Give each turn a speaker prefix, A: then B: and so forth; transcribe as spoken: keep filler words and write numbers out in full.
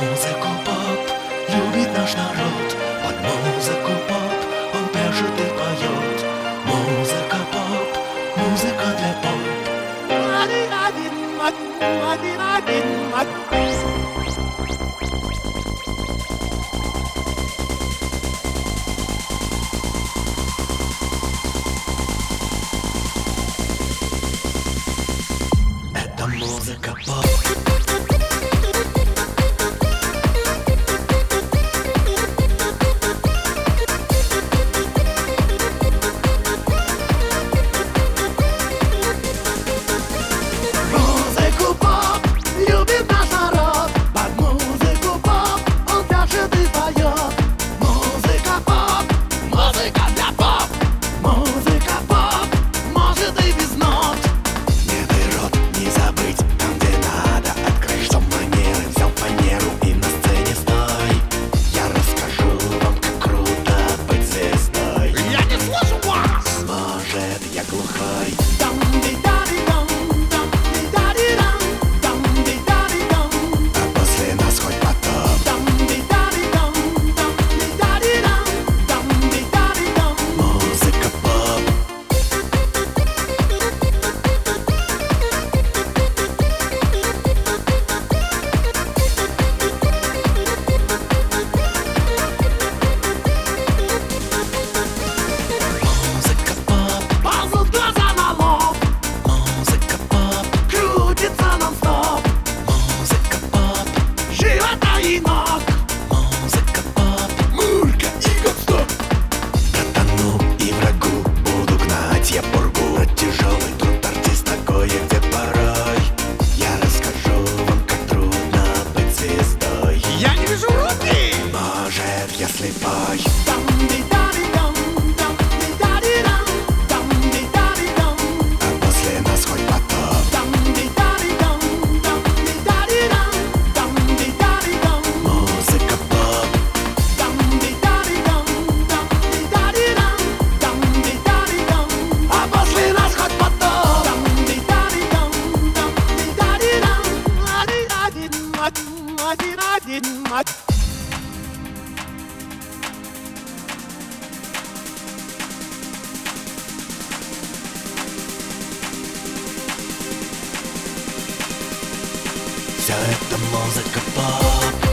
A: Музыку поп любит наш народ, под музыку поп он пляшет и поет. Музыка поп, музыка для поп. Это музыка поп. Я слепой. А после нас хоть потоп. Музыка поп. А после нас хоть потоп. Вся эта музыка поп.